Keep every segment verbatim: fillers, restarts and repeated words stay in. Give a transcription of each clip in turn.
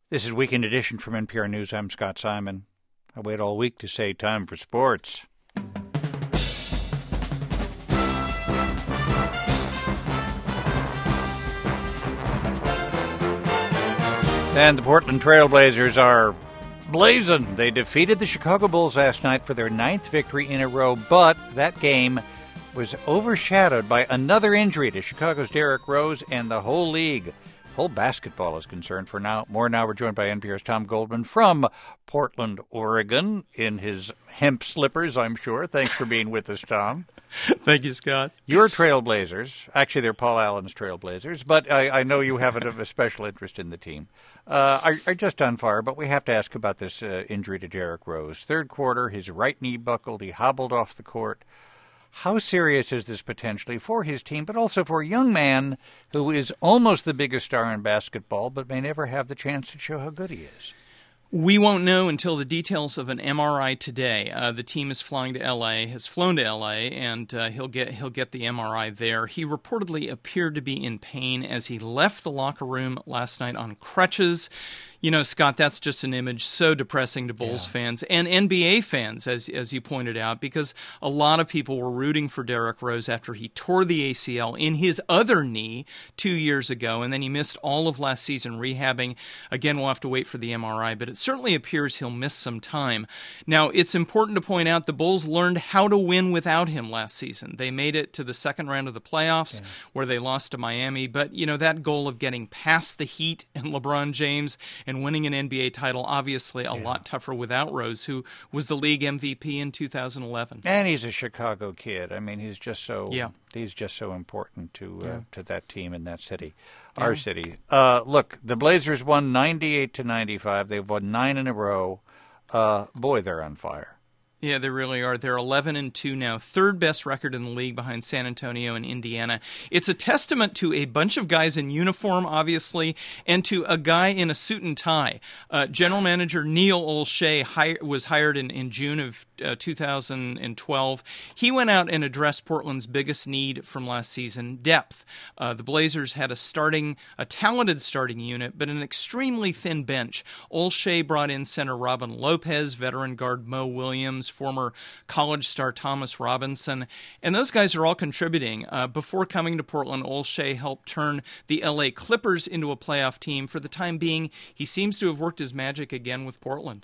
This is Weekend Edition from N P R News. I'm Scott Simon. I wait all week to say time for sports. And the Portland Trail Blazers are blazing. They defeated the Chicago Bulls last night for their ninth victory in a row, but that game was overshadowed by another injury to Chicago's Derrick Rose and the whole league. Whole basketball is concerned. For now, more now, we're joined by N P R's Tom Goldman from Portland, Oregon, in his hemp slippers, I'm sure. Thanks for being with us, Tom. Thank you, Scott. Your Trailblazers, actually they're Paul Allen's Trailblazers, but I, I know you have a, a special interest in the team, uh, are, are just on fire, but we have to ask about this uh, injury to Derrick Rose. Third quarter, his right knee buckled, he hobbled off the court. How serious is this potentially for his team, but also for a young man who is almost the biggest star in basketball, but may never have the chance to show how good he is? We won't know until the details of an M R I today. Uh, the team is flying to L A, has flown to L A, and uh, he'll get he'll get the M R I there. He reportedly appeared to be in pain as he left the locker room last night on crutches. You know, Scott, that's just an image so depressing to Bulls yeah. fans and N B A fans, as as you pointed out, because a lot of people were rooting for Derrick Rose after he tore the A C L in his other knee two years ago, and then he missed all of last season rehabbing. Again, we'll have to wait for the M R I, but it certainly appears he'll miss some time. Now, it's important to point out the Bulls learned how to win without him last season. They made it to the second round of the playoffs, yeah. where they lost to Miami, but, you know, that goal of getting past the Heat and LeBron James and winning an N B A title, obviously a yeah. lot tougher without Rose, who was the league M V P in two thousand eleven. And he's a Chicago kid. I mean, he's just so yeah. he's just so important to uh, yeah. to that team and that city, yeah. our city. Uh, look, the Blazers won ninety-eight to ninety-five. They've won nine in a row. Uh, boy, they're on fire. Yeah, they really are. They're eleven and two now, third best record in the league behind San Antonio and Indiana. It's a testament to a bunch of guys in uniform, obviously, and to a guy in a suit and tie. Uh, General Manager Neil Olshey hi- was hired in, in June of uh, two thousand twelve. He went out and addressed Portland's biggest need from last season, depth. Uh, the Blazers had a starting, a talented starting unit, but an extremely thin bench. Olshey brought in center Robin Lopez, veteran guard Mo Williams, former college star Thomas Robinson, and those guys are all contributing. Uh, before coming to Portland, Olshey helped turn the L A Clippers into a playoff team. For the time being, he seems to have worked his magic again with Portland.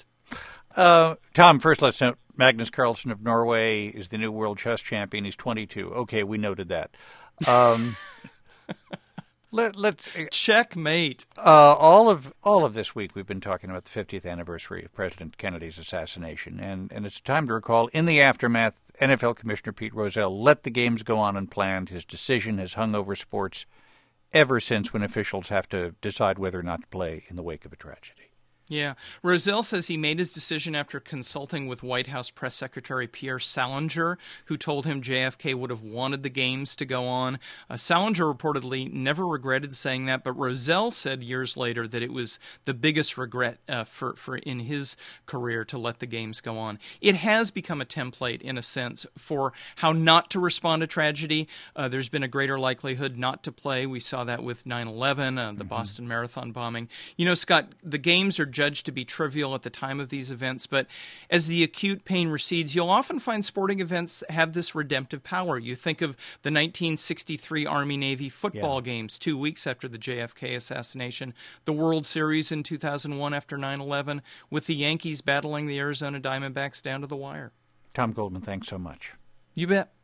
Uh, Tom, first let's note, Magnus Carlsen of Norway is the new world chess champion. He's twenty-two. Okay, we noted that. Um Let, let's checkmate. Uh, all of all of this week, we've been talking about the fiftieth anniversary of President Kennedy's assassination, and, and it's time to recall. In the aftermath, N F L Commissioner Pete Rozelle let the games go on unplanned. His decision has hung over sports ever since, when officials have to decide whether or not to play in the wake of a tragedy. Yeah. Rozelle says he made his decision after consulting with White House Press Secretary Pierre Salinger, who told him J F K would have wanted the games to go on. Uh, Salinger reportedly never regretted saying that, but Rozelle said years later that it was the biggest regret uh, for, for in his career to let the games go on. It has become a template, in a sense, for how not to respond to tragedy. Uh, there's been a greater likelihood not to play. We saw that with nine eleven, uh, the mm-hmm. Boston Marathon bombing. You know, Scott, the games are judged to be trivial at the time of these events, but as the acute pain recedes, you'll often find sporting events have this redemptive power. You think of the nineteen sixty-three Army-Navy football yeah. games two weeks after the J F K assassination, the World Series in two thousand one after nine eleven, with the Yankees battling the Arizona Diamondbacks down to the wire. Tom Goldman, thanks so much. You bet.